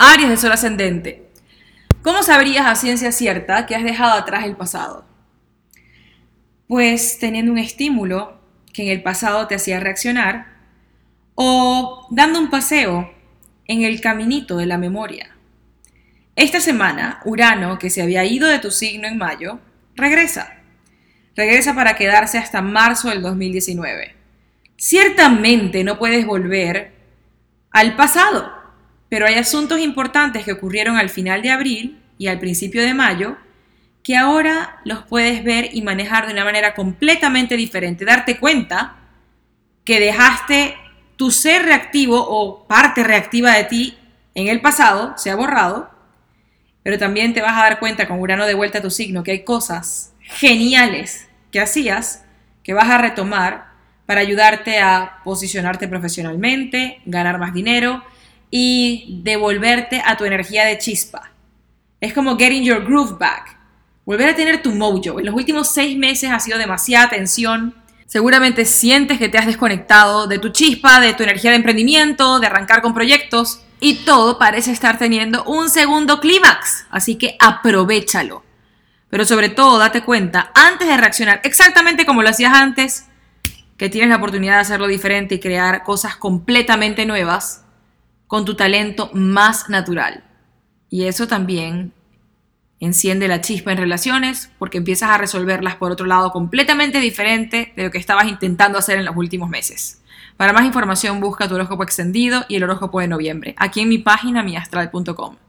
Aries de sol ascendente. ¿Cómo sabrías a ciencia cierta que has dejado atrás el pasado? Pues teniendo un estímulo que en el pasado te hacía reaccionar o dando un paseo en el caminito de la memoria. Esta semana, Urano, que se había ido de tu signo en mayo, regresa. Regresa para quedarse hasta marzo del 2019. Ciertamente no puedes volver al pasado, pero hay asuntos importantes que ocurrieron al final de abril y al principio de mayo que ahora los puedes ver y manejar de una manera completamente diferente. Darte cuenta que dejaste tu ser reactivo o parte reactiva de ti en el pasado, se ha borrado, pero también te vas a dar cuenta con Urano de vuelta a tu signo que hay cosas geniales que hacías que vas a retomar para ayudarte a posicionarte profesionalmente, ganar más dinero y devolverte a tu energía de chispa. Es como getting your groove back. Volver a tener tu mojo. En los últimos 6 meses ha sido demasiada tensión. Seguramente sientes que te has desconectado de tu chispa, de tu energía de emprendimiento, de arrancar con proyectos. Y todo parece estar teniendo un segundo clímax. Así que aprovéchalo. Pero sobre todo date cuenta, antes de reaccionar exactamente como lo hacías antes, que tienes la oportunidad de hacerlo diferente y crear cosas completamente nuevas con tu talento más natural. Y eso también enciende la chispa en relaciones porque empiezas a resolverlas por otro lado completamente diferente de lo que estabas intentando hacer en los últimos meses. Para más información busca tu horóscopo extendido y el horóscopo de noviembre, aquí en mi página miastral.com.